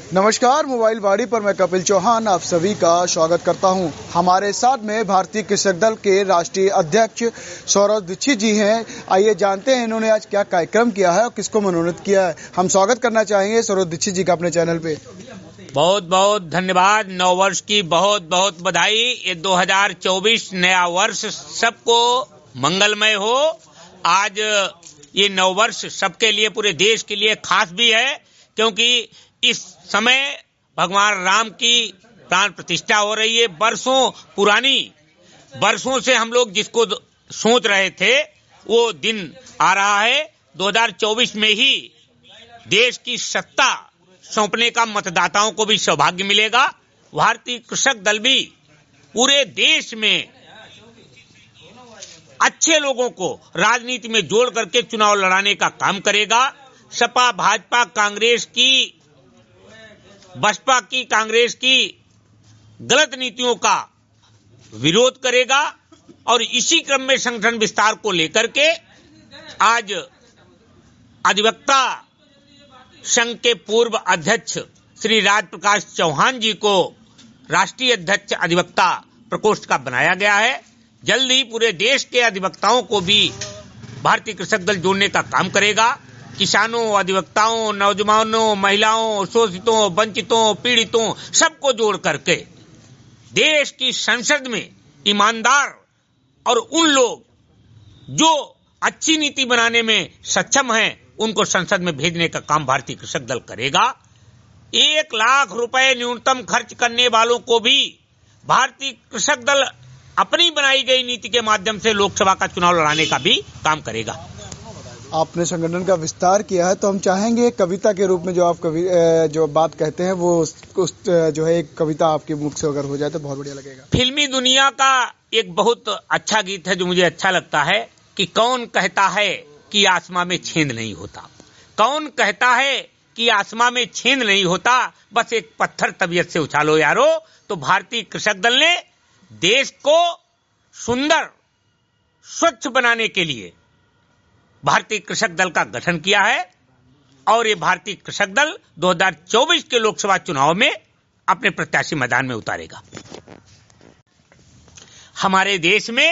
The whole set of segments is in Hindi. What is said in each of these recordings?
नमस्कार, मोबाइल वाड़ी पर मैं कपिल चौहान आप सभी का स्वागत करता हूं। हमारे साथ में भारतीय कृषक दल के राष्ट्रीय अध्यक्ष सौरभ दीक्षित जी हैं। आइए जानते हैं इन्होंने आज क्या कार्यक्रम किया है और किसको मनोनीत किया है। हम स्वागत करना चाहेंगे सौरभ दीक्षित जी का अपने चैनल पे। बहुत बहुत धन्यवाद। नव वर्ष की बहुत बहुत बधाई। ये 2024 नया वर्ष सबको मंगलमय हो। आज ये नव वर्ष सबके लिए, पूरे देश के लिए खास भी है, क्योंकि इस समय भगवान राम की प्राण प्रतिष्ठा हो रही है। वर्षों से हम लोग जिसको सोच रहे थे वो दिन आ रहा है। 2024 में ही देश की सत्ता सौंपने का मतदाताओं को भी सौभाग्य मिलेगा। भारतीय कृषक दल भी पूरे देश में अच्छे लोगों को राजनीति में जोड़ करके चुनाव लड़ाने का काम करेगा। सपा, भाजपा, बसपा की, कांग्रेस की गलत नीतियों का विरोध करेगा और इसी क्रम में संगठन विस्तार को लेकर के आज अधिवक्ता संघ के पूर्व अध्यक्ष श्री राजप्रकाश चौहान जी को राष्ट्रीय अध्यक्ष अधिवक्ता प्रकोष्ठ का बनाया गया है। जल्द ही पूरे देश के अधिवक्ताओं को भी भारतीय कृषक दल जोड़ने का काम करेगा। किसानों, अधिवक्ताओं, नौजवानों, महिलाओं, शोषितों, वंचितों, पीड़ितों सबको जोड़ करके देश की संसद में ईमानदार और उन लोग जो अच्छी नीति बनाने में सक्षम हैं उनको संसद में भेजने का काम भारतीय कृषक दल करेगा। 1 लाख रुपए न्यूनतम खर्च करने वालों को भी भारतीय कृषक दल अपनी बनाई गई नीति के माध्यम से लोकसभा का चुनाव लड़ाने का भी काम करेगा। आपने संगठन का विस्तार किया है तो हम चाहेंगे कविता के रूप में जो आप जो बात कहते हैं वो जो है एक कविता आपके मुख से अगर हो जाए तो बहुत बढ़िया लगेगा। फिल्मी दुनिया का एक बहुत अच्छा गीत है जो मुझे अच्छा लगता है कि कौन कहता है कि आसमां में छेद नहीं होता, कौन कहता है कि आसमां में छेद नहीं होता, बस एक पत्थर तबीयत से उछालो यारो। तो भारतीय कृषक दल ने देश को सुंदर स्वच्छ बनाने के लिए भारतीय कृषक दल का गठन किया है और ये भारतीय कृषक दल 2024 के लोकसभा चुनाव में अपने प्रत्याशी मैदान में उतारेगा। हमारे देश में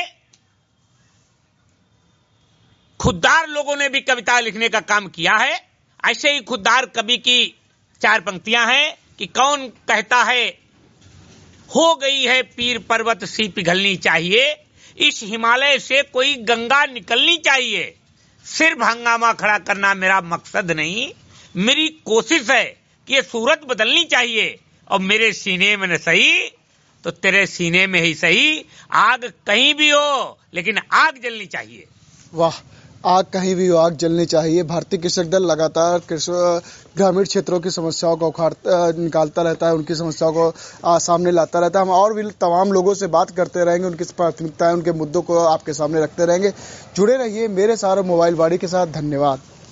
खुददार लोगों ने भी कविता लिखने का काम किया है। ऐसे ही खुददार कवि की 4 पंक्तियां हैं कि कौन कहता है हो गई है पीर पर्वत सी पिघलनी चाहिए, इस हिमालय से कोई गंगा निकलनी चाहिए। सिर्फ हंगामा खड़ा करना मेरा मकसद नहीं, मेरी कोशिश है कि ये सूरत बदलनी चाहिए। और मेरे सीने में न सही तो तेरे सीने में ही सही, आग कहीं भी हो लेकिन आग जलनी चाहिए। वाह, आग कहीं भी हो, आग जलनी चाहिए। भारतीय कृषक दल लगातार ग्रामीण क्षेत्रों की समस्याओं को निकालता रहता है, उनकी समस्याओं को सामने लाता रहता है। हम और भी तमाम लोगों से बात करते रहेंगे, उनकी प्राथमिकताएं, उनके मुद्दों को आपके सामने रखते रहेंगे। जुड़े रहिए मेरे सारे मोबाइल वाड़ी के साथ। धन्यवाद।